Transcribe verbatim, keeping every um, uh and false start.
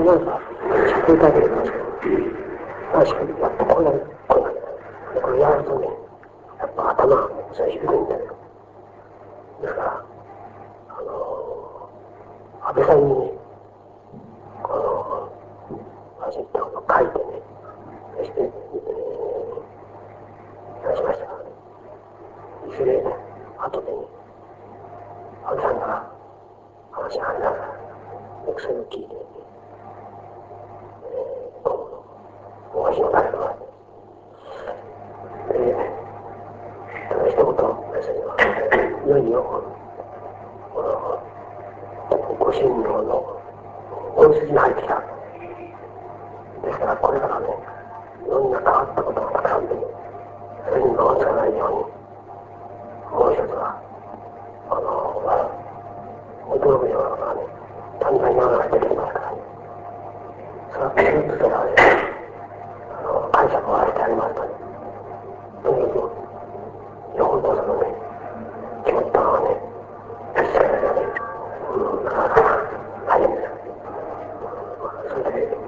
になんか聞こえたわけなんですけど、確かにやっぱこれがこれがでこれやるとね、やっぱ頭がそれ低いんだよ。ですから、あのー、安倍さんにね、この私言ったことを書いてね、そして、えー、出しましたからね。いずれね、後でね、安倍さんが話がありながら、よくそれを聞いてね、えー、お話の誰かが、で、ただ一言、私はいよいよ、この、ご信用の本筋に入ってきた。ですから、これからね、いろんな変わったことがたくさんで、それに魔をつかないように、もう一つは、あの、驚くようなことがね、単純に世の中に出てきますからね。それはピュッとそれはね、あの、解釈を合わせてありますとね、とにかく、よほどそのね、決まったのはね、確かにね、うん、なかなか大変です。それで、